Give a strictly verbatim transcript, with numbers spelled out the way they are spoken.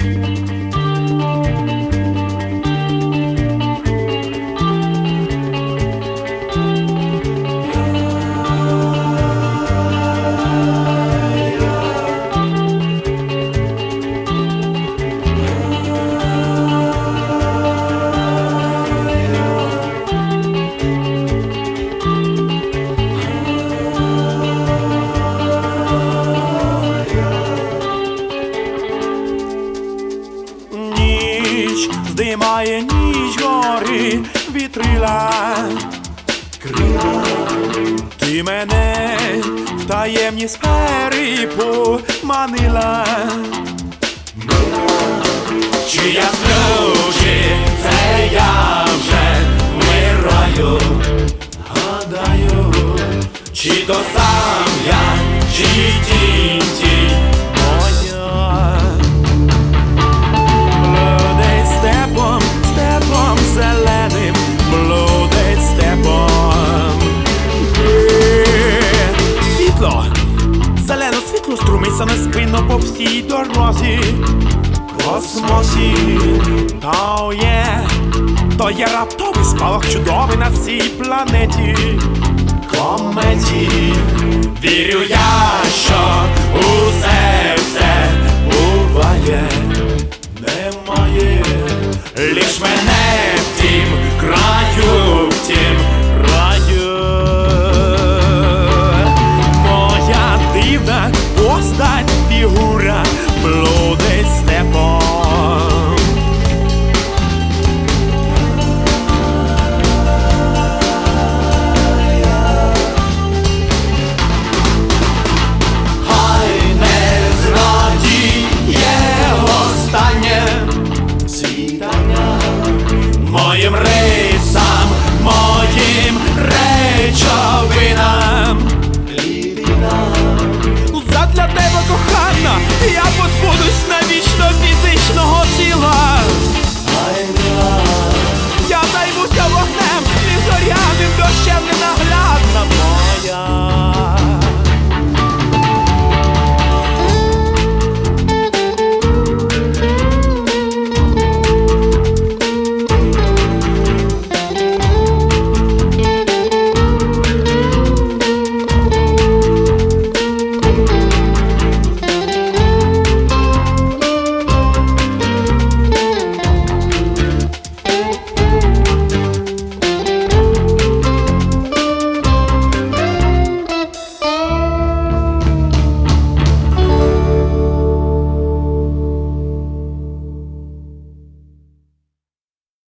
Здимає ніч гори вітрила, крила. Ти мене в таємні сфери поманила. Чи я сплю, чи це я вже вмираю? Гадаю, чи то сам я, чи тінь тінь моя. Блудить степом, степом зеленим, блудить степом. Світло, зелене світло струмиться неспинно по всій дорозі. Космосі, то є, то є раптовий спалах чудовий на цій планеті. Кометі, вірю я, що усе, все